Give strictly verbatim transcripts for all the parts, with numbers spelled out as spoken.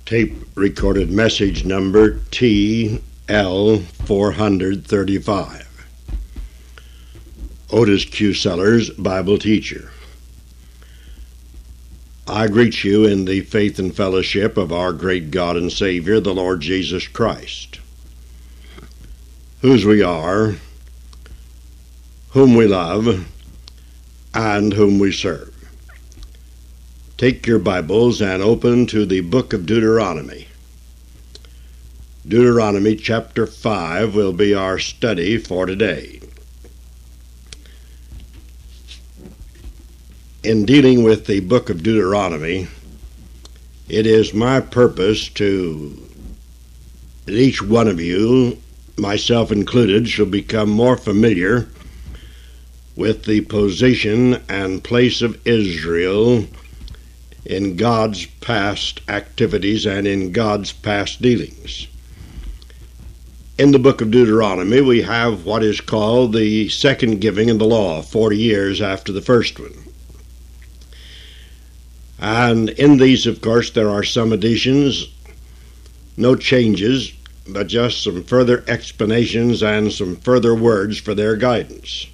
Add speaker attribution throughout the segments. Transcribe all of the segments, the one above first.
Speaker 1: tape recorded message number T L four thirty-five. Otis Q. Sellers, Bible teacher. I greet you in the faith and fellowship of our great God and Savior, the Lord Jesus Christ, whose we are, whom we love, and whom we serve. Take your Bibles and open to the book of Deuteronomy. Deuteronomy chapter five will be our study for today. In dealing with the book of Deuteronomy, it is my purpose to, that each one of you, myself included, shall become more familiar with the position and place of Israel in God's past activities and in God's past dealings. In the book of Deuteronomy, we have what is called the second giving of the law, forty years after the first one. And in these, of course, there are some additions, no changes, but just some further explanations and some further words for their guidance.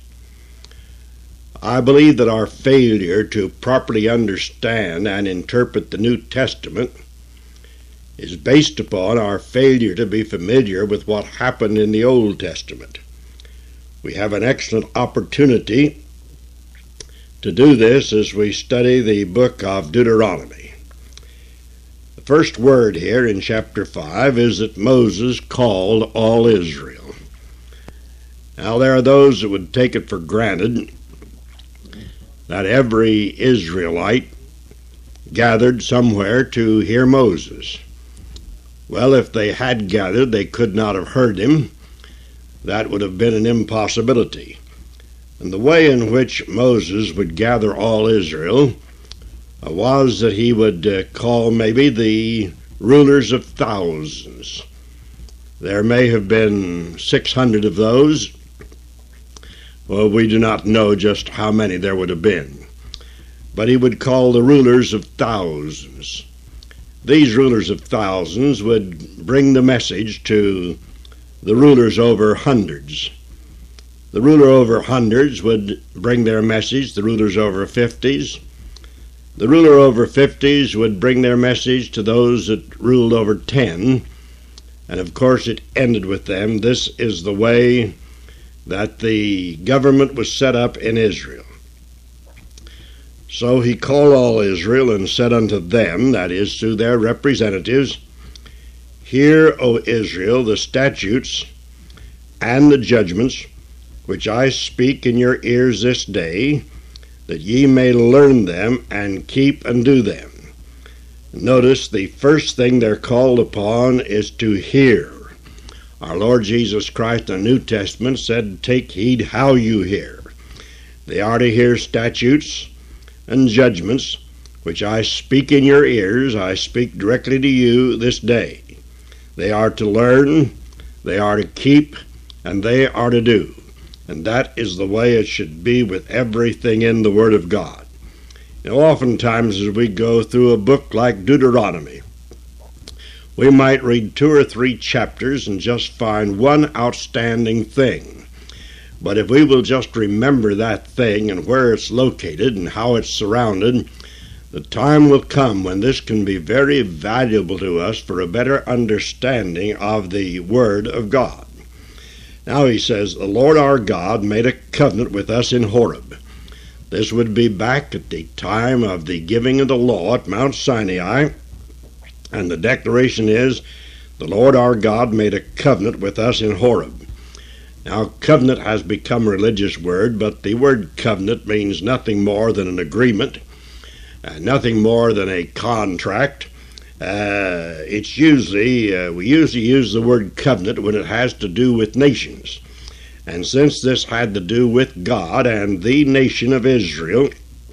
Speaker 1: I believe that our failure to properly understand and interpret the New Testament is based upon our failure to be familiar with what happened in the Old Testament. We have an excellent opportunity to do this as we study the book of Deuteronomy. The first word here in chapter five is that Moses called all Israel. Now, there are those that would take it for granted that every Israelite gathered somewhere to hear Moses. Well, if they had gathered, they could not have heard him. That would have been an impossibility. And the way in which Moses would gather all Israel uh, was that he would uh, call maybe the rulers of thousands. There may have been six hundred of those. Well, we do not know just how many there would have been. But he would call the rulers of thousands. These rulers of thousands would bring the message to the rulers over hundreds. The ruler over hundreds would bring their message, the rulers over fifties. The ruler over fifties would bring their message to those that ruled over ten. And of course it ended with them. This is the way that the government was set up in Israel. So he called all Israel and said unto them, that is, to their representatives, Hear, O Israel, the statutes and the judgments which I speak in your ears this day, that ye may learn them and keep and do them. Notice the first thing they're called upon is to hear. Our Lord Jesus Christ in the New Testament said, Take heed how you hear. They are to hear statutes and judgments, which I speak in your ears, I speak directly to you this day. They are to learn, they are to keep, and they are to do. And that is the way it should be with everything in the Word of God. You know, oftentimes as we go through a book like Deuteronomy, we might read two or three chapters and just find one outstanding thing. But if we will just remember that thing and where it's located and how it's surrounded, the time will come when this can be very valuable to us for a better understanding of the Word of God. Now he says, The Lord our God made a covenant with us in Horeb. This would be back at the time of the giving of the law at Mount Sinai. And the declaration is, the Lord our God made a covenant with us in Horeb. Now, covenant has become a religious word, but the word covenant means nothing more than an agreement, uh, nothing more than a contract. Uh, it's usually, uh, we usually use the word covenant when it has to do with nations. And since this had to do with God and the nation of Israel,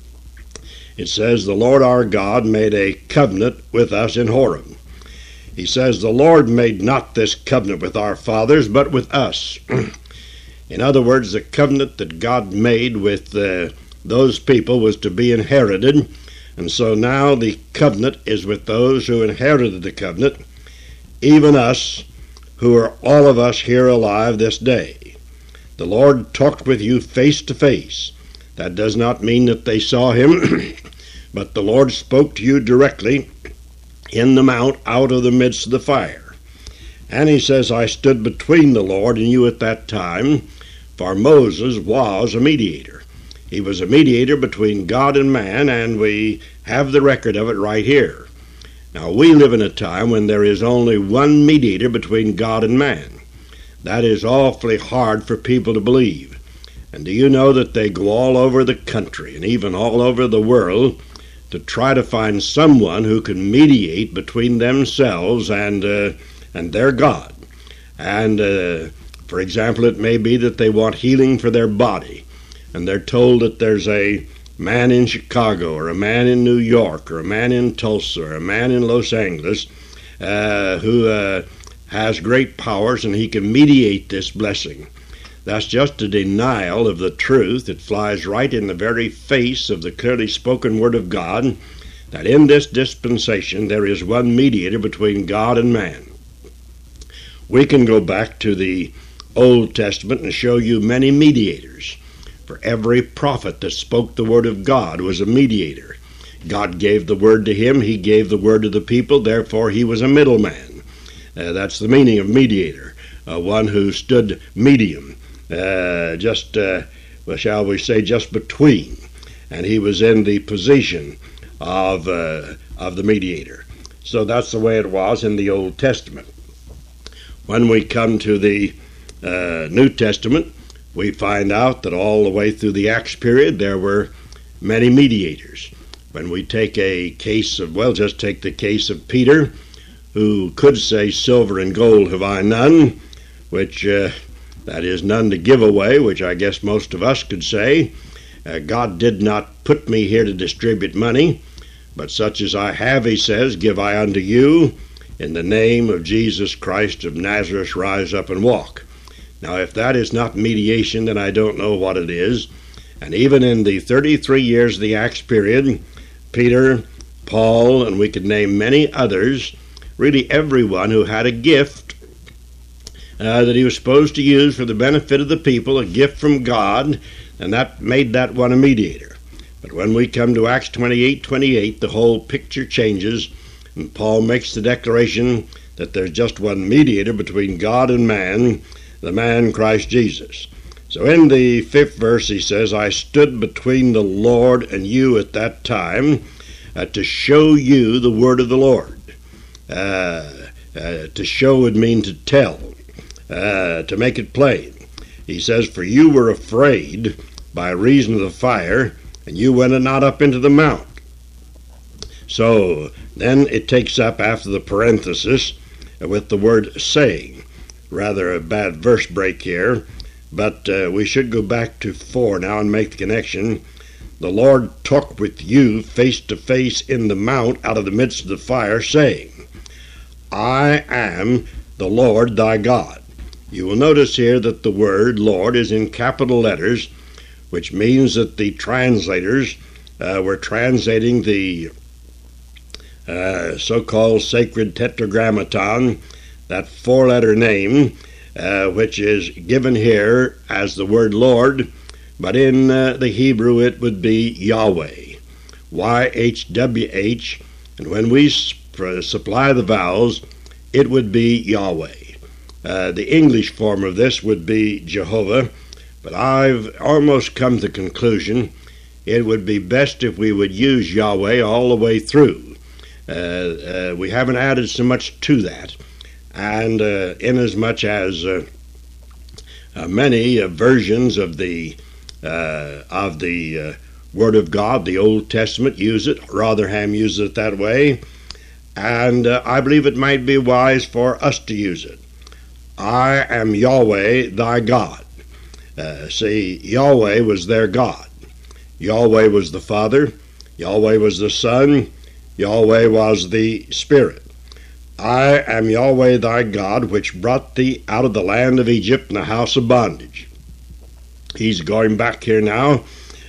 Speaker 1: it says, the Lord our God made a covenant with us in Horeb. He says, the Lord made not this covenant with our fathers, but with us. In other words, the covenant that God made with uh, those people was to be inherited And so now the covenant is with those who inherited the covenant, even us, who are all of us here alive this day. The Lord talked with you face to face. That does not mean that they saw him, but the Lord spoke to you directly in the mount out of the midst of the fire. And he says, I stood between the Lord and you at that time, for Moses was a mediator. He was a mediator between God and man, and we have the record of it right here. Now, we live in a time when there is only one mediator between God and man. That is awfully hard for people to believe. And do you know that they go all over the country and even all over the world to try to find someone who can mediate between themselves and uh, and their God? And, uh, for example, it may be that they want healing for their body, and they're told that there's a man in Chicago or a man in New York or a man in Tulsa or a man in Los Angeles uh, who uh, has great powers and he can mediate this blessing. That's just a denial of the truth. It flies right in the very face of the clearly spoken Word of God, that in this dispensation there is one mediator between God and man. We can go back to the Old Testament and show you many mediators. For every prophet that spoke the word of God was a mediator. God gave the word to him, he gave the word to the people, therefore he was a middleman. Uh, that's the meaning of mediator, uh, one who stood medium, uh, just, uh, well, shall we say, just between. And he was in the position of, uh, of the mediator. So that's the way it was in the Old Testament. When we come to the uh, New Testament, we find out that all the way through the Acts period there were many mediators. When we take a case of, well, just take the case of Peter, who could say, silver and gold have I none, which uh, that is none to give away, which I guess most of us could say. Uh, God did not put me here to distribute money, but such as I have, he says, give I unto you. In the name of Jesus Christ of Nazareth, rise up and walk. Now, if that is not mediation, then I don't know what it is. And even in the thirty-three years of the Acts period, Peter, Paul, and we could name many others, really everyone who had a gift uh, that he was supposed to use for the benefit of the people, a gift from God, and that made that one a mediator. But when we come to Acts twenty-eight twenty-eight, the whole picture changes, and Paul makes the declaration that there's just one mediator between God and man, the man Christ Jesus. So in the fifth verse he says, I stood between the Lord and you at that time uh, to show you the word of the Lord. Uh, uh, to show would mean to tell, uh, to make it plain. He says, for you were afraid by reason of the fire, and you went not up into the mount. So then it takes up after the parenthesis uh, with the word saying. Rather a bad verse break here, but uh, we should go back to four now and make the connection. The Lord talked with you face to face in the mount out of the midst of the fire, saying, I am the Lord thy God. You will notice here that the word Lord is in capital letters, which means that the translators uh, were translating the uh, so-called sacred tetragrammaton, that four-letter name, uh, which is given here as the word Lord, but in uh, the Hebrew it would be Yahweh, Y H W H, and when we sp- supply the vowels, it would be Yahweh. Uh, the English form of this would be Jehovah, but I've almost come to the conclusion it would be best if we would use Yahweh all the way through. Uh, uh, we haven't added so much to that. And uh, inasmuch as uh, uh, many uh, versions of the uh, of the uh, Word of God, the Old Testament, use it, Rotherham uses it that way, and uh, I believe it might be wise for us to use it. I am Yahweh thy God. Uh, see, Yahweh was their God. Yahweh was the Father, Yahweh was the Son, Yahweh was the Spirit. I am Yahweh thy God, which brought thee out of the land of Egypt in the house of bondage. He's going back here now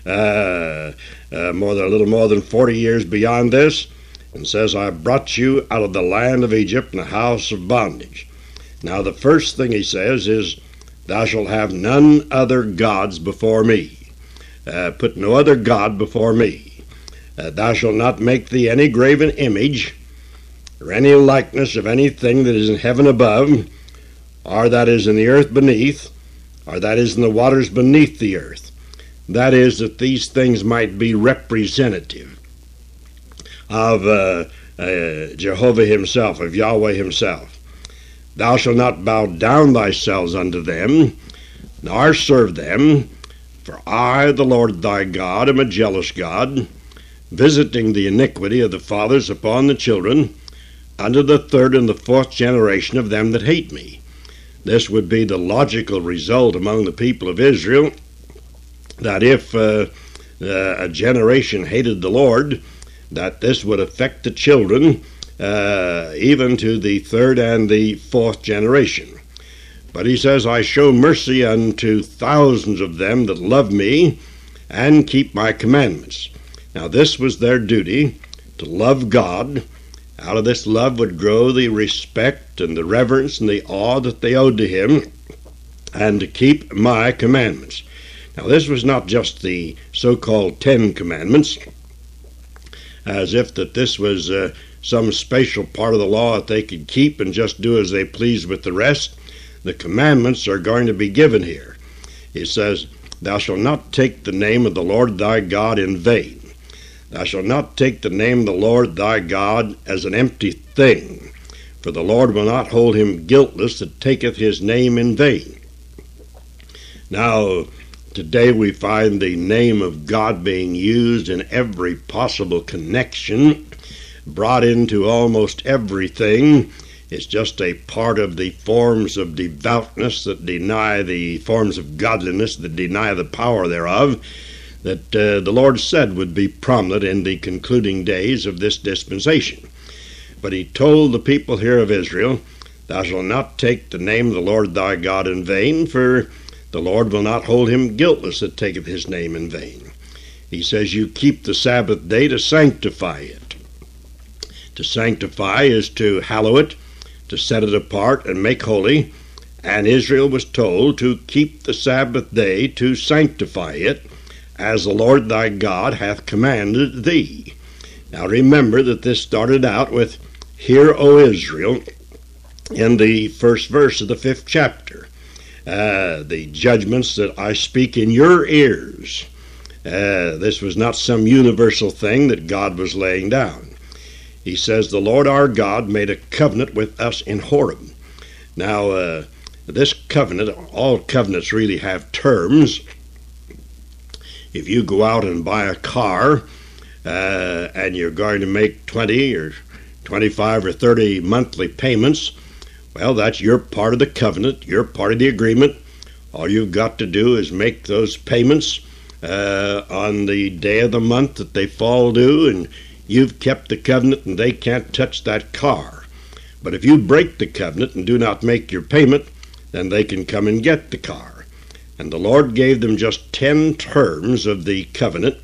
Speaker 1: uh, uh, more than a little more than forty years beyond this, and says, I brought you out of the land of Egypt in the house of bondage. Now the first thing he says is, thou shalt have none other gods before me. Uh, put no other god before me. Uh, thou shalt not make thee any graven image, or any likeness of anything that is in heaven above, or that is in the earth beneath, or that is in the waters beneath the earth. That is, that these things might be representative of uh, uh, Jehovah himself, of Yahweh himself. Thou shalt not bow down thyself unto them, nor serve them, for I, the Lord thy God, am a jealous God, visiting the iniquity of the fathers upon the children, unto the third and the fourth generation of them that hate me. This would be the logical result among the people of Israel, that if uh, uh, a generation hated the Lord, that this would affect the children, uh, even to the third and the fourth generation. But he says, I show mercy unto thousands of them that love me and keep my commandments. Now this was their duty, to love God. Out of this love would grow the respect and the reverence and the awe that they owed to him, and to keep my commandments. Now this was not just the so-called Ten Commandments, as if that this was uh, some special part of the law that they could keep and just do as they pleased with the rest. The commandments are going to be given here. It says, thou shalt not take the name of the Lord thy God in vain. Thou shalt not take the name of the Lord thy God as an empty thing, for the Lord will not hold him guiltless that taketh his name in vain. Now, today we find the name of God being used in every possible connection, brought into almost everything. It's just a part of the forms of devoutness that deny the forms of godliness, that deny the power thereof, that uh, the Lord said would be prominent in the concluding days of this dispensation. But he told the people here of Israel, thou shalt not take the name of the Lord thy God in vain, for the Lord will not hold him guiltless that taketh his name in vain. He says, you keep the Sabbath day to sanctify it. To sanctify is to hallow it, to set it apart and make holy. And Israel was told to keep the Sabbath day to sanctify it, as the Lord thy God hath commanded thee. Now remember that this started out with, Hear, O Israel, in the first verse of the fifth chapter. Uh, the judgments that I speak in your ears. Uh, this was not some universal thing that God was laying down. He says, the Lord our God made a covenant with us in Horeb. Now, uh, this covenant, all covenants really have terms. If you go out and buy a car, uh, and you're going to make twenty or twenty-five or thirty monthly payments, well, that's your part of the covenant, your part of the agreement. All you've got to do is make those payments uh, on the day of the month that they fall due, and you've kept the covenant and they can't touch that car. But if you break the covenant and do not make your payment, then they can come and get the car. And the Lord gave them just ten terms of the covenant,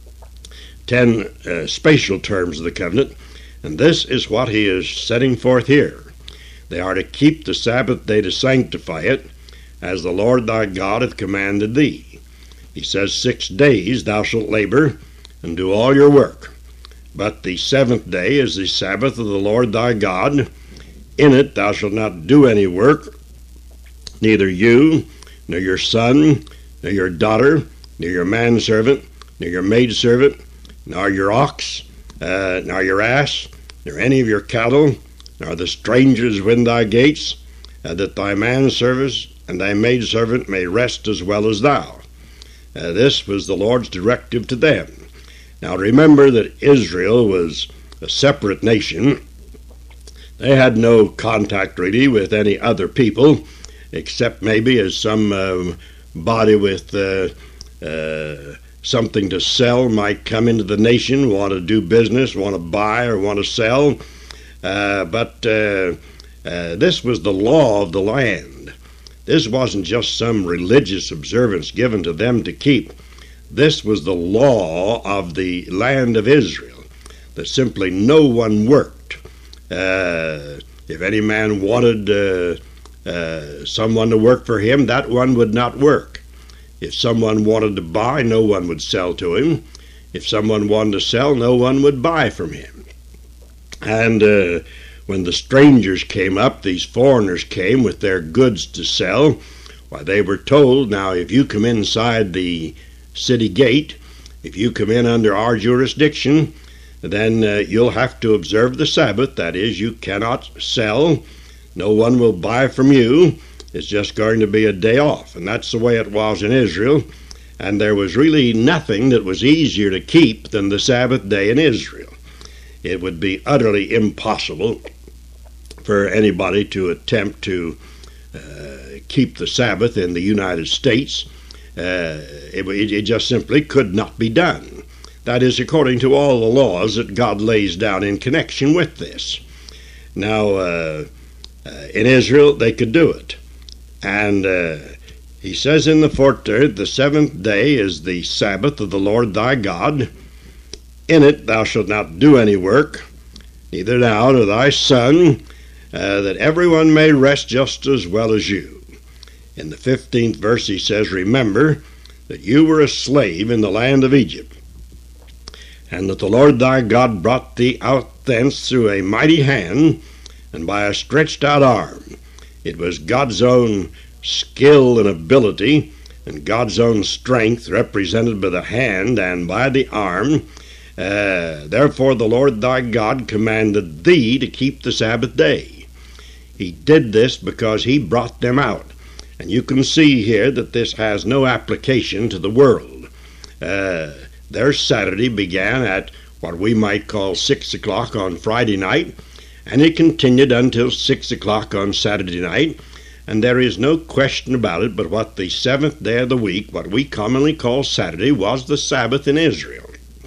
Speaker 1: ten uh, spatial terms of the covenant, and this is what he is setting forth here. They are to keep the Sabbath day to sanctify it, as the Lord thy God hath commanded thee. He says, six days thou shalt labor and do all your work. But the seventh day is the Sabbath of the Lord thy God. In it thou shalt not do any work, neither you, nor your son, nor your daughter, nor your manservant, nor your maidservant, nor your ox, uh, nor your ass, nor any of your cattle, nor the strangers within thy gates, uh, that thy manservant and thy maidservant may rest as well as thou. Uh, this was the Lord's directive to them. Now remember that Israel was a separate nation. They had no contact really with any other people, except maybe as some uh, body with uh, uh, something to sell might come into the nation, want to do business, want to buy or want to sell. Uh, but uh, uh, this was the law of the land. This wasn't just some religious observance given to them to keep. This was the law of the land of Israel, that simply no one worked. Uh, if any man wanted uh, uh, someone to work for him, that one would not work. If someone wanted to buy, no one would sell to him. If someone wanted to sell, no one would buy from him. And uh, when the strangers came up, these foreigners came with their goods to sell, why, they were told, now, if you come inside the city gate, if you come in under our jurisdiction, then uh, you'll have to observe the Sabbath. That is, you cannot sell. No one will buy from you. It's just going to be a day off. And that's the way it was in Israel. And there was really nothing that was easier to keep than the Sabbath day in Israel. It would be utterly impossible for anybody to attempt to uh, keep the Sabbath in the United States. Uh, it, it just simply could not be done. That is, according to all the laws that God lays down in connection with this. Now, uh, uh, in Israel, they could do it. And uh, he says in the fourteenth, the seventh day is the Sabbath of the Lord thy God. In it thou shalt not do any work, neither thou nor thy son, uh, that everyone may rest just as well as you. In the fifteenth verse he says, remember that you were a slave in the land of Egypt, and that the Lord thy God brought thee out thence through a mighty hand, and by a stretched out arm. It was God's own skill and ability, and God's own strength represented by the hand and by the arm. Uh, therefore the Lord thy God commanded thee to keep the Sabbath day. He did this because he brought them out. And you can see here that this has no application to the world. Uh, their Saturday began at what we might call six o'clock on Friday night, and it continued until six o'clock on Saturday night. And there is no question about it but what the seventh day of the week, what we commonly call Saturday, was the Sabbath in Israel.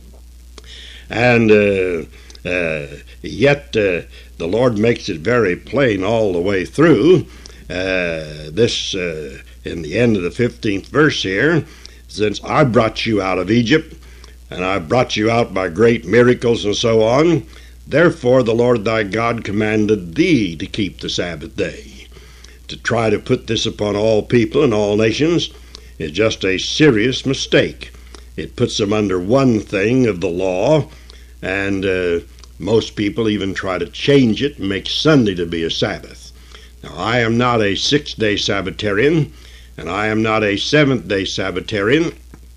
Speaker 1: And uh, uh, yet uh, the Lord makes it very plain all the way through. Uh, this, uh, in the end of the fifteenth verse here, since I brought you out of Egypt, and I brought you out by great miracles and so on, therefore the Lord thy God commanded thee to keep the Sabbath day. To try to put this upon all people and all nations is just a serious mistake. It puts them under one thing of the law, and uh, most people even try to change it and make Sunday to be a Sabbath. Now, I am not a six-day Sabbatarian, and I am not a seventh-day Sabbatarian.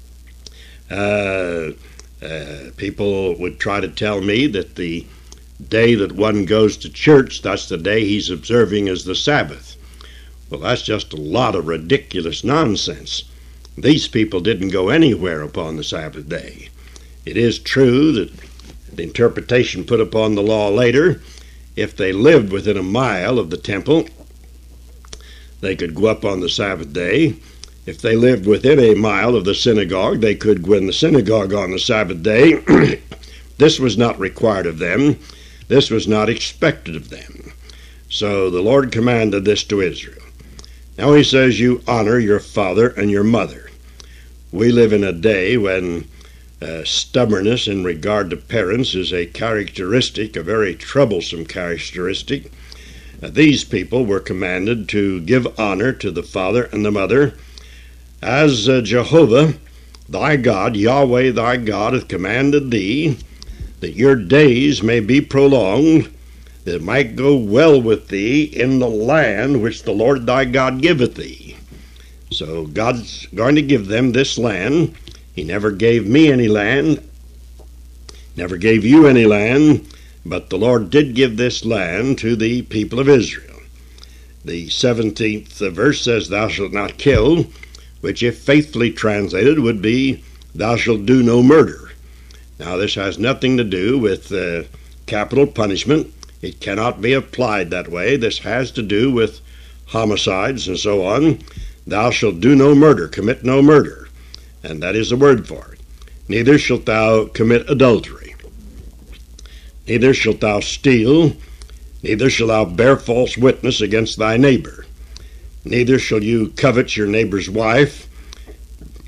Speaker 1: Uh, uh, people would try to tell me that the day that one goes to church, that's the day he's observing as the Sabbath. Well, that's just a lot of ridiculous nonsense. These people didn't go anywhere upon the Sabbath day. It is true that the interpretation put upon the law later, if they lived within a mile of the temple, they could go up on the Sabbath day. If they lived within a mile of the synagogue, they could go in the synagogue on the Sabbath day. This was not required of them. This was not expected of them. So the Lord commanded this to Israel. Now he says, you honor your father and your mother. We live in a day when uh, stubbornness in regard to parents is a characteristic, a very troublesome characteristic. Uh, these people were commanded to give honor to the father and the mother, as uh, Jehovah thy God, Yahweh thy God, hath commanded thee, that your days may be prolonged, that it might go well with thee in the land which the Lord thy God giveth thee. So God's going to give them this land. He never gave me any land, never gave you any land, but the Lord did give this land to the people of Israel. The seventeenth verse says, thou shalt not kill, which if faithfully translated would be, thou shalt do no murder. Now this has nothing to do with uh, capital punishment. It cannot be applied that way. This has to do with homicides and so on. Thou shalt do no murder, commit no murder. And that is the word for it. Neither shalt thou commit adultery. Neither shalt thou steal. Neither shalt thou bear false witness against thy neighbor. Neither shall you covet your neighbor's wife.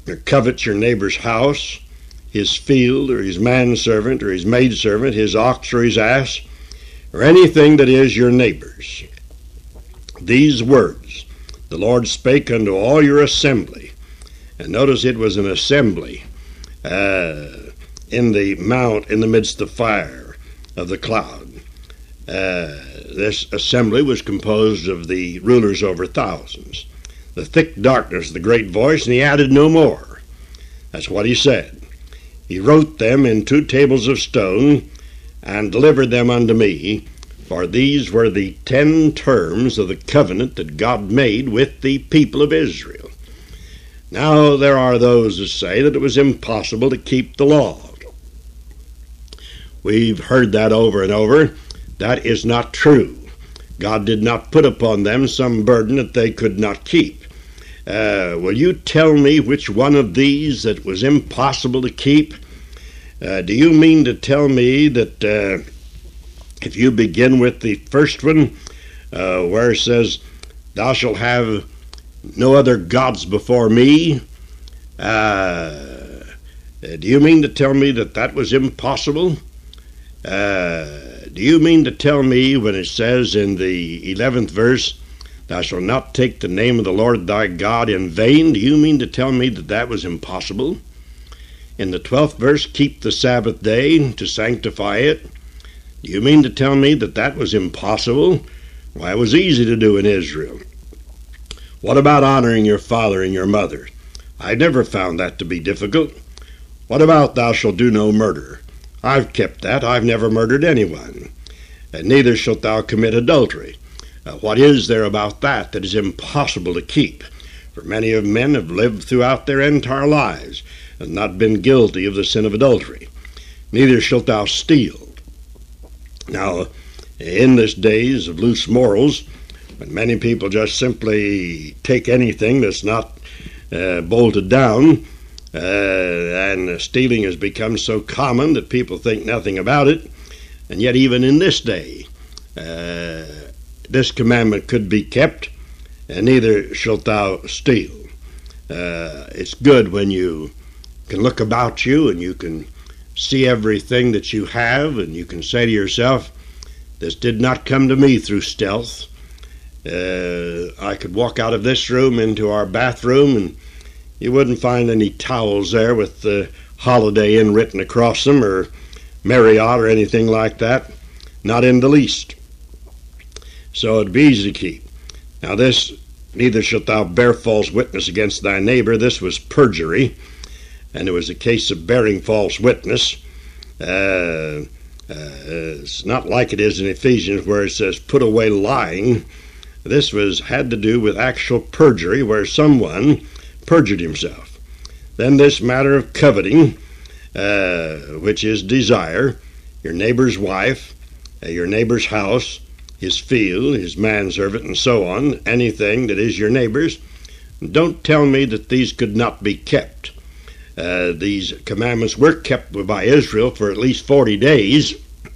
Speaker 1: or covet your neighbor's house, his field, or his manservant, or his maidservant, his ox or his ass, or anything that is your neighbor's. These words the Lord spake unto all your assembly. And notice it was an assembly uh, in the mount in the midst of fire of the cloud. Uh, this assembly was composed of the rulers over thousands. The thick darkness, the great voice, and he added no more. That's what he said. He wrote them in two tables of stone and delivered them unto me, for these were the ten terms of the covenant that God made with the people of Israel. Now there are those who say that it was impossible to keep the law. We've heard that over and over. That is not true. God did not put upon them some burden that they could not keep. Uh, will you tell me which one of these that was impossible to keep? Uh, do you mean to tell me that uh, if you begin with the first one, uh, where it says, thou shalt have no other gods before me, uh, do you mean to tell me that that was impossible? Uh, do you mean to tell me when it says in the eleventh verse, thou shalt not take the name of the Lord thy God in vain, do you mean to tell me that that was impossible? In the twelfth verse, keep the Sabbath day to sanctify it. Do you mean to tell me that that was impossible? Why, it was easy to do in Israel. What about honoring your father and your mother? I never found that to be difficult. What about thou shalt do no murder? I've kept that. I've never murdered anyone. And neither shalt thou commit adultery. Uh, what is there about that that is impossible to keep? For many of men have lived throughout their entire lives and not been guilty of the sin of adultery. Neither shalt thou steal. Now, in this days of loose morals, when many people just simply take anything that's not uh, bolted down, uh, and stealing has become so common that people think nothing about it, and yet even in this day, uh, this commandment could be kept, and neither shalt thou steal. Uh, it's good when you can look about you and you can see everything that you have, and you can say to yourself, this did not come to me through stealth. Uh, I could walk out of this room into our bathroom and you wouldn't find any towels there with the Holiday Inn written across them, or Marriott or anything like that. Not in the least. So it'd be easy to keep. Now this, neither shalt thou bear false witness against thy neighbor. This was perjury, and it was a case of bearing false witness. Uh, uh, it's not like it is in Ephesians where it says put away lying. This was had to do with actual perjury, where someone perjured himself. Then this matter of coveting, uh, which is desire, your neighbor's wife, uh, your neighbor's house, his field, his manservant, and so on, anything that is your neighbor's. Don't tell me that these could not be kept. Uh, these commandments were kept by Israel for at least forty days,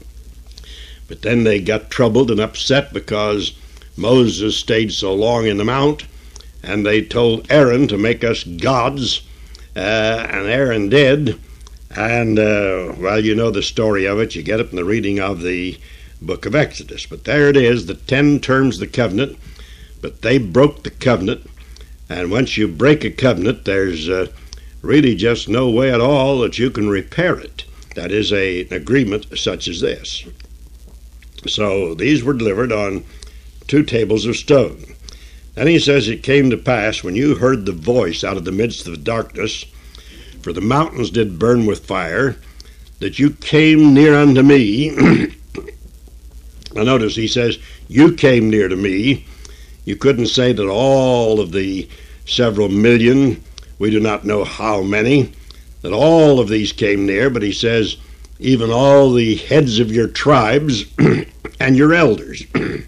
Speaker 1: but then they got troubled and upset because Moses stayed so long in the mount, and they told Aaron to make us gods, uh, and Aaron did. And, uh, well, you know the story of it. You get it in the reading of the book of Exodus. But there it is, the ten terms of the covenant. But they broke the covenant, and once you break a covenant, there's uh, really just no way at all that you can repair it. That is a, an agreement such as this. So these were delivered on two tables of stone. Then he says, it came to pass, when you heard the voice out of the midst of the darkness, for the mountains did burn with fire, that you came near unto me. Now notice he says, you came near to me. You couldn't say that all of the several million, we do not know how many, that all of these came near, but he says, even all the heads of your tribes and your elders.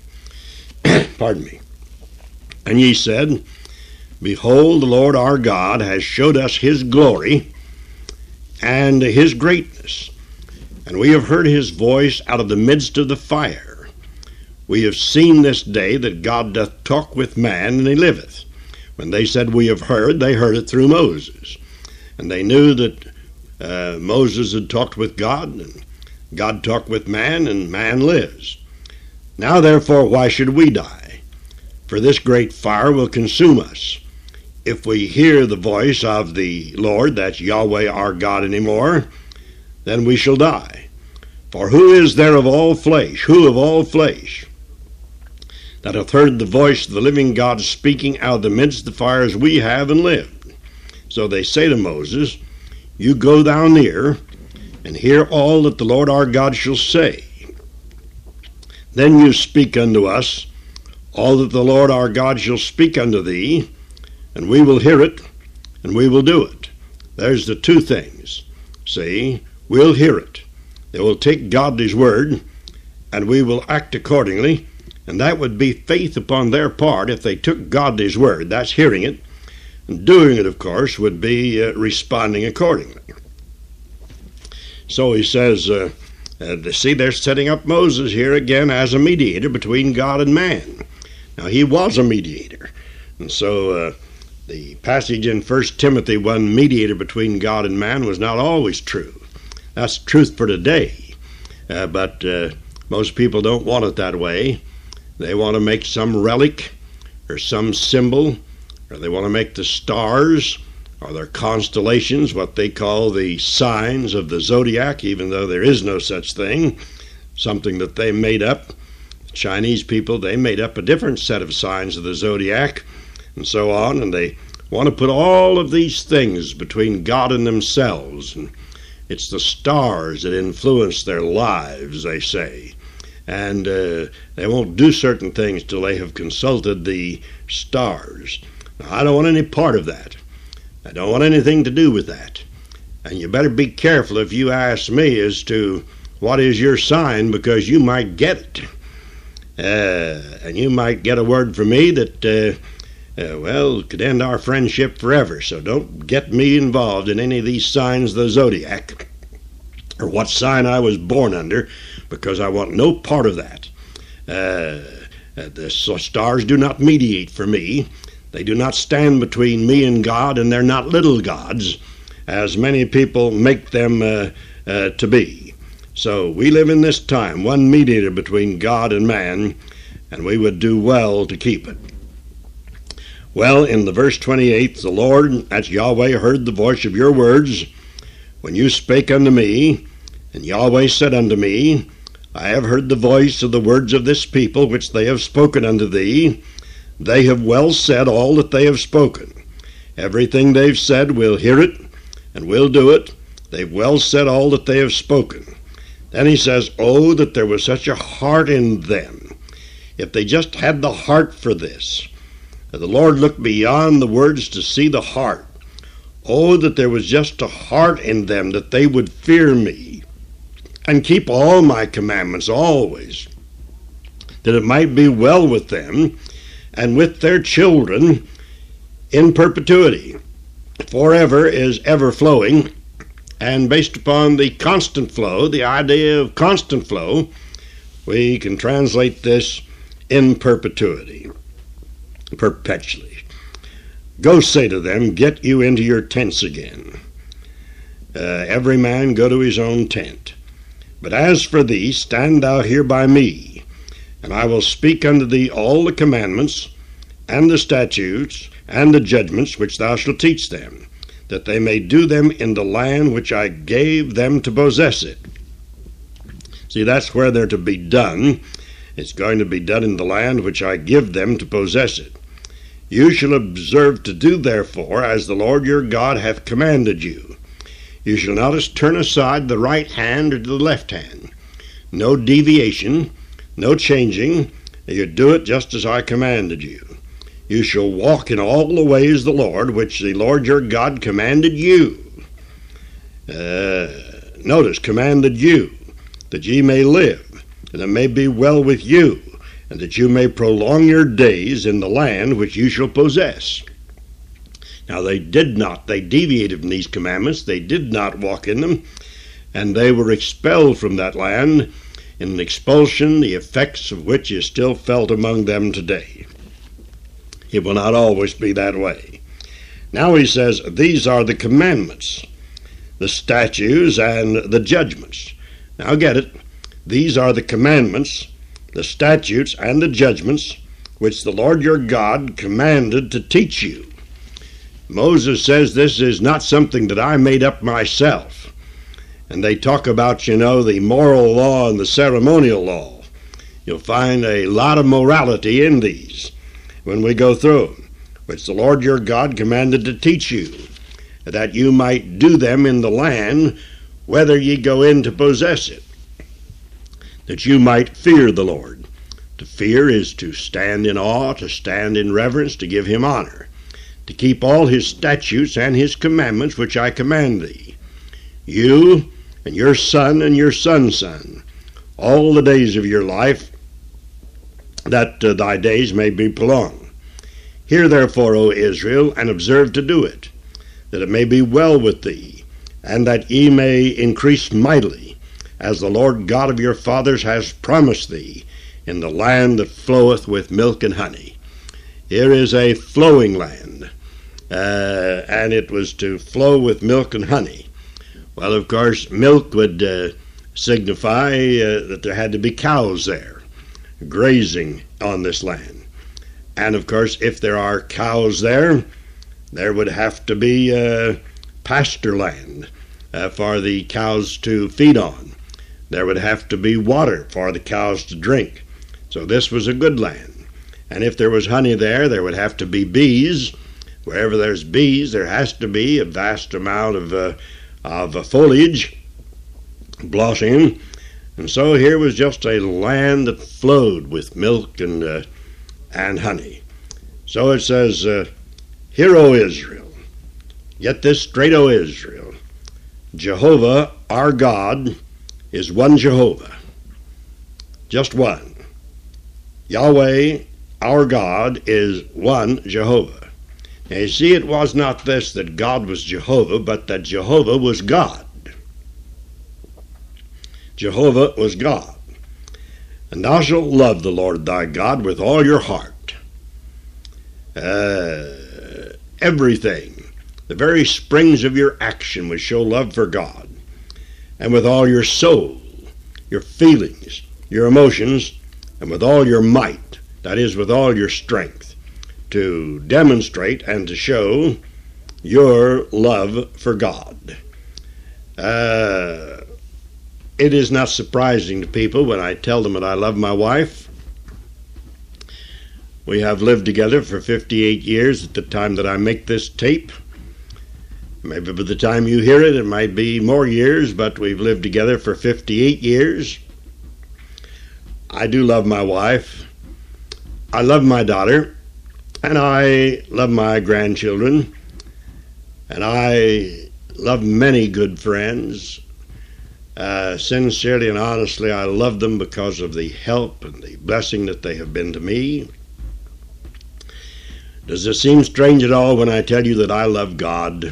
Speaker 1: Pardon me. And ye said, behold, the Lord our God has showed us his glory and his greatness, and we have heard his voice out of the midst of the fire. We have seen this day that God doth talk with man, and he liveth. When they said we have heard, they heard it through Moses. and they knew that uh, Moses had talked with God, and God talked with man, and man lives. Now therefore, why should we die? For this great fire will consume us. If we hear the voice of the Lord, that's Yahweh our God anymore, then we shall die. For who is there of all flesh, who of all flesh, that hath heard the voice of the living God speaking out of the midst of the fire as we have and lived? So they say to Moses, You go thou near, and hear all that the Lord our God shall say. Then you speak unto us all that the Lord our God shall speak unto thee, and we will hear it, and we will do it. There's the two things. See, we'll hear it. They will take God's word, and we will act accordingly, and that would be faith upon their part if they took God's word. That's hearing it. And doing it, of course, would be uh, responding accordingly. So he says, uh, uh, see, they're setting up Moses here again as a mediator between God and man. Now, he was a mediator. And so uh, the passage in First Timothy one, mediator between God and man, was not always true. That's truth for today. Uh, but uh, most people don't want it that way. They want to make some relic or some symbol, or they want to make the stars or their constellations what they call the signs of the zodiac, even though there is no such thing, something that they made up. The Chinese people, they made up a different set of signs of the zodiac, and so on, and they want to put all of these things between God and themselves. And it's the stars that influence their lives, they say. And uh, they won't do certain things till they have consulted the stars. Now, I don't want any part of that. I don't want anything to do with that. And you better be careful if you ask me as to what is your sign, because you might get it. Uh, and you might get a word from me that, uh, uh, well, could end our friendship forever. So don't get me involved in any of these signs of the zodiac, or what sign I was born under, because I want no part of that. Uh, the stars do not mediate for me. They do not stand between me and God, and they're not little gods, as many people make them uh, uh, to be. So we live in this time, one mediator between God and man, and we would do well to keep it. Well, in the verse twenty-eight, the Lord, that's Yahweh, heard the voice of your words when you spake unto me, and Yahweh said unto me, I have heard the voice of the words of this people which they have spoken unto thee. They have well said all that they have spoken. Everything they've said, we'll hear it, and we'll do it. They've well said all that they have spoken. Then he says, oh, that there was such a heart in them. If they just had the heart for this. The Lord looked beyond the words to see the heart. Oh, that there was just a heart in them, that they would fear me and keep all my commandments always, that it might be well with them and with their children in perpetuity. Forever is ever flowing, and based upon the constant flow, the idea of constant flow, we can translate this in perpetuity, perpetually. Go say to them, get you into your tents again. Uh, every man go to his own tent. But as for thee, stand thou here by me, and I will speak unto thee all the commandments, and the statutes, and the judgments which thou shalt teach them, that they may do them in the land which I gave them to possess it. See, that's where they're to be done. It's going to be done in the land which I give them to possess it. You shall observe to do therefore as the Lord your God hath commanded you. You shall not turn aside the right hand or to the left hand. No deviation, no changing. You do it just as I commanded you. You shall walk in all the ways of the Lord, which the Lord your God commanded you. Uh, notice, commanded you, that ye may live, and it may be well with you, and that you may prolong your days in the land which you shall possess. Now they did not, they deviated from these commandments, they did not walk in them, and they were expelled from that land, in an expulsion, the effects of which is still felt among them today. It will not always be that way. Now he says, these are the commandments, the statutes, and the judgments. Now get it. These are the commandments, the statutes, and the judgments, which the Lord your God commanded to teach you. Moses says this is not something that I made up myself. And they talk about, you know, the moral law and the ceremonial law. You'll find a lot of morality in these when we go through them, which the Lord your God commanded to teach you, that you might do them in the land, whether ye go in to possess it, that you might fear the Lord. To fear is to stand in awe, to stand in reverence, to give him honor, to keep all his statutes and his commandments which I command thee, you and your son and your son's son, all the days of your life, that uh, thy days may be prolonged. Hear therefore, O Israel, and observe to do it, that it may be well with thee, and that ye may increase mightily, as the Lord God of your fathers has promised thee, in the land that floweth with milk and honey. Here is a flowing land, uh, and it was to flow with milk and honey. Well, of course, milk would uh, signify uh, that there had to be cows there, grazing on this land. And of course, if there are cows there, there would have to be uh, pasture land uh, for the cows to feed on. There would have to be water for the cows to drink. So this was a good land. And if there was honey there, there would have to be bees. Wherever there's bees, there has to be a vast amount of, uh, of uh, foliage blossoming. And so here was just a land that flowed with milk and uh, and honey. So it says, uh, Hear, O Israel, get this straight, O Israel, Jehovah our God is one Jehovah, just one. Yahweh our God is one Jehovah. Now you see, it was not this that God was Jehovah, but that Jehovah was God. Jehovah was God. And thou shalt love the Lord thy God with all your heart. Uh, everything, the very springs of your action would show love for God. And with all your soul, your feelings, your emotions, and with all your might, that is, with all your strength, to demonstrate and to show your love for God. Uh, It is not surprising to people when I tell them that I love my wife. We have lived together for fifty-eight years at the time that I make this tape. Maybe by the time you hear it, it might be more years, but we've lived together for fifty-eight years. I do love my wife. I love my daughter, and I love my grandchildren, and I love many good friends. Uh, sincerely and honestly, I love them because of the help and the blessing that they have been to me. Does it seem strange at all when I tell you that I love God?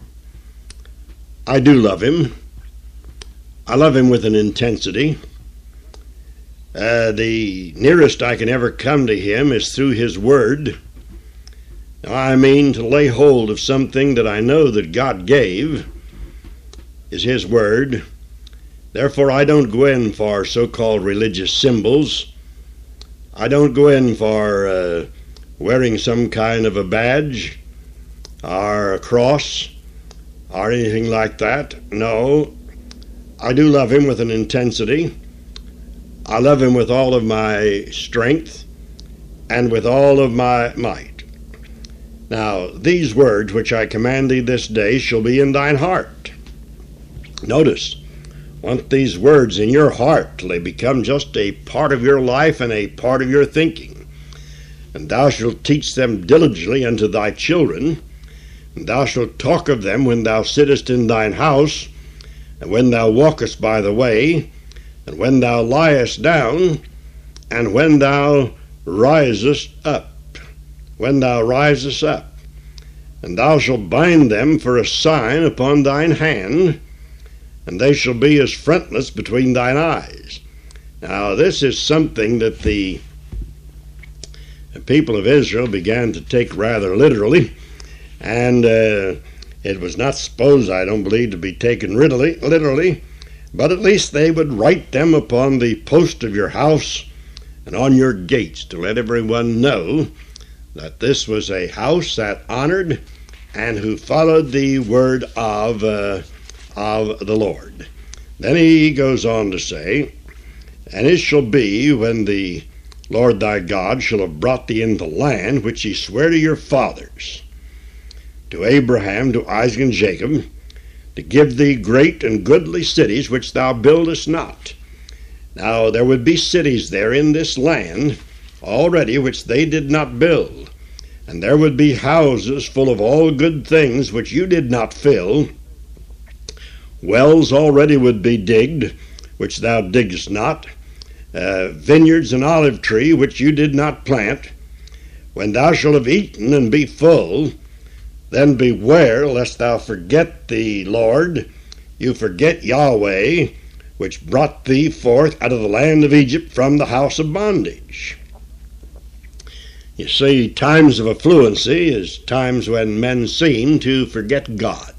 Speaker 1: I do love him. I love him with an intensity. Uh, the nearest I can ever come to him is through his word. Now, I mean, to lay hold of something that I know that God gave is his word. Therefore, I don't go in for so-called religious symbols. I don't go in for uh, wearing some kind of a badge or a cross or anything like that. No, I do love him with an intensity. I love him with all of my strength and with all of my might. Now, these words which I command thee this day shall be in thine heart. Notice, want these words in your heart till they become just a part of your life and a part of your thinking. And thou shalt teach them diligently unto thy children, and thou shalt talk of them when thou sittest in thine house, and when thou walkest by the way, and when thou liest down, and when thou risest up. When thou risest up. And thou shalt bind them for a sign upon thine hand, and they shall be as frontlets between thine eyes. Now, this is something that the people of Israel began to take rather literally, And uh, it was not supposed, I don't believe, to be taken literally, literally, but at least they would write them upon the post of your house and on your gates to let everyone know that this was a house that honored and who followed the word of, uh, of the Lord. Then he goes on to say, and it shall be when the Lord thy God shall have brought thee into the land which he sware to your fathers, to Abraham, to Isaac, and Jacob, to give thee great and goodly cities which thou buildest not. Now there would be cities there in this land already which they did not build, and there would be houses full of all good things which you did not fill. Wells already would be digged, which thou diggest not, uh, vineyards and olive tree which you did not plant. When thou shalt have eaten and be full, then beware lest thou forget the Lord, you forget Yahweh, which brought thee forth out of the land of Egypt from the house of bondage. You see, times of affluency is times when men seem to forget God.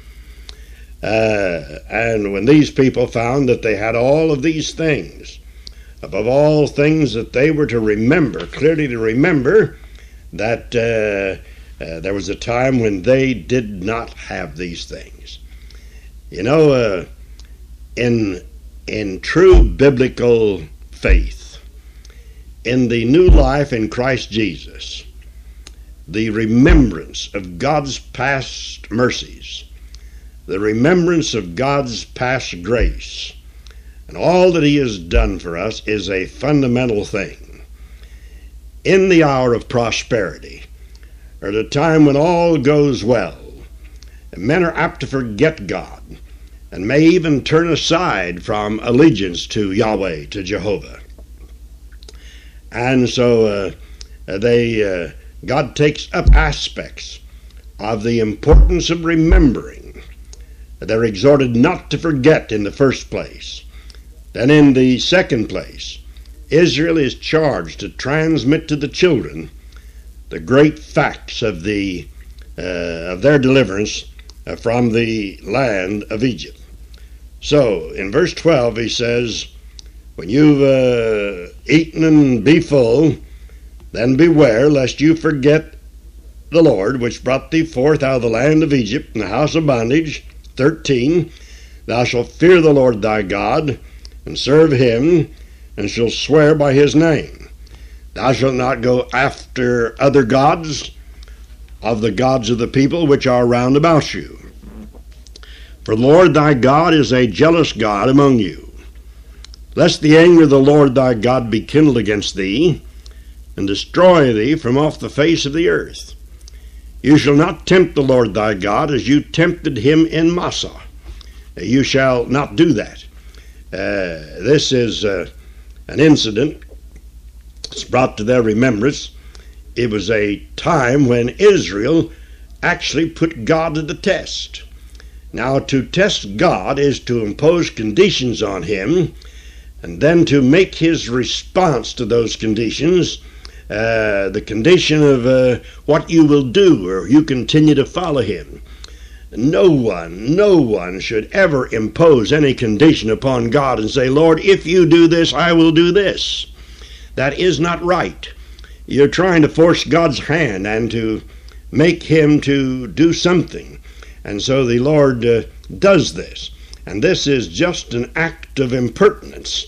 Speaker 1: Uh, and when these people found that they had all of these things, above all things that they were to remember, clearly to remember that uh, uh, there was a time when they did not have these things. You know, uh, in, in true biblical faith, in the new life in Christ Jesus, the remembrance of God's past mercies, the remembrance of God's past grace, and all that he has done for us is a fundamental thing. In the hour of prosperity, or at a time when all goes well, men are apt to forget God, and may even turn aside from allegiance to Yahweh, to Jehovah. And so uh, they, uh, God takes up aspects of the importance of remembering. They're exhorted not to forget in the first place. Then in the second place, Israel is charged to transmit to the children the great facts of the uh, of their deliverance uh, from the land of Egypt. So in verse twelve he says, when you've uh, eaten and be full, then beware lest you forget the Lord, which brought thee forth out of the land of Egypt, in the house of bondage. thirteen, thou shalt fear the Lord thy God, and serve him, and shalt swear by his name. Thou shalt not go after other gods of the gods of the people which are round about you. For the Lord thy God is a jealous God among you, lest the anger of the Lord thy God be kindled against thee, and destroy thee from off the face of the earth. You shall not tempt the Lord thy God as you tempted him in Massah. You shall not do that. Uh, this is uh, an incident that's brought to their remembrance. It was a time when Israel actually put God to the test. Now, to test God is to impose conditions on him, and then to make his response to those conditions Uh, the condition of uh, what you will do, or you continue to follow him. No one, no one should ever impose any condition upon God and say, Lord, if you do this, I will do this. That is not right. You're trying to force God's hand and to make him to do something. And so the Lord uh, does this. And this is just an act of impertinence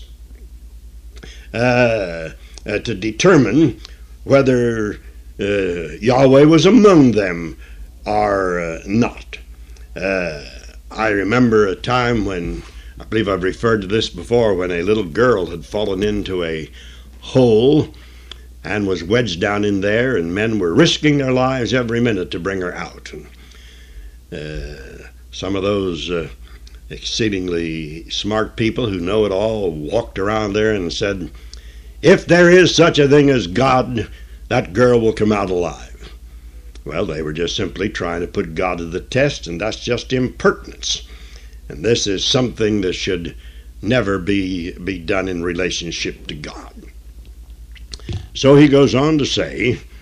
Speaker 1: uh, uh, to determine whether uh, Yahweh was among them or uh, not. Uh, I remember a time when, I believe I've referred to this before, when a little girl had fallen into a hole and was wedged down in there, and men were risking their lives every minute to bring her out. And, uh, some of those uh, exceedingly smart people who know it all walked around there and said, if there is such a thing as God, that girl will come out alive. Well, they were just simply trying to put God to the test, and that's just impertinence. And this is something that should never be, be done in relationship to God. So he goes on to say,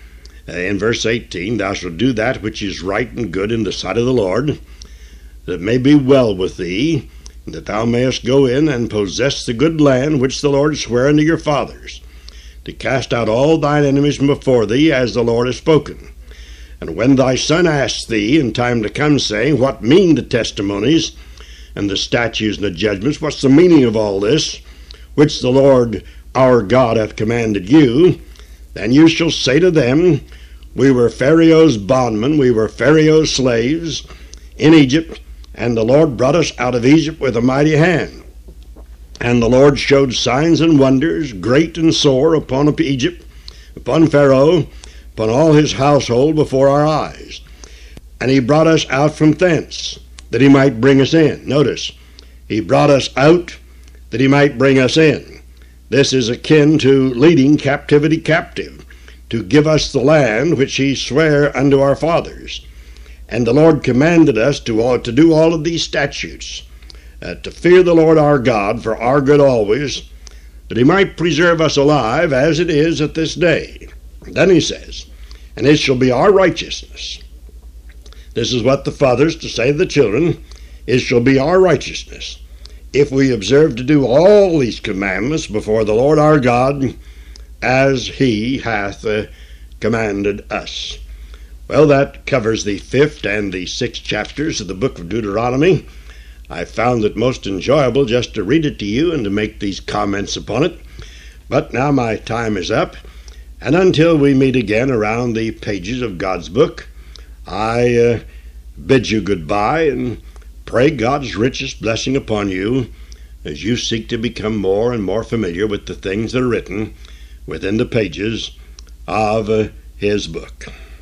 Speaker 1: uh, in verse eighteen, thou shalt do that which is right and good in the sight of the Lord, that it may be well with thee, and that thou mayest go in and possess the good land which the Lord sware unto your fathers, to cast out all thine enemies from before thee, as the Lord has spoken. And when thy son asks thee in time to come, saying, what mean the testimonies and the statutes and the judgments? What's the meaning of all this, which the Lord our God hath commanded you? Then you shall say to them, we were Pharaoh's bondmen, we were Pharaoh's slaves in Egypt, and the Lord brought us out of Egypt with a mighty hand. And the Lord showed signs and wonders, great and sore, upon Egypt, upon Pharaoh, upon all his household before our eyes. And he brought us out from thence, that he might bring us in. Notice, he brought us out, that he might bring us in. This is akin to leading captivity captive, to give us the land which he sware unto our fathers. And the Lord commanded us to, all, to do all of these statutes, uh, to fear the Lord our God for our good always, that he might preserve us alive as it is at this day. Then he says, and it shall be our righteousness. This is what the fathers to say to the children, it shall be our righteousness, if we observe to do all these commandments before the Lord our God, as he hath uh, commanded us. Well, that covers the fifth and the sixth chapters of the book of Deuteronomy. I found it most enjoyable just to read it to you and to make these comments upon it. But now my time is up, and until we meet again around the pages of God's book, I uh, bid you goodbye and pray God's richest blessing upon you as you seek to become more and more familiar with the things that are written within the pages of uh, his book.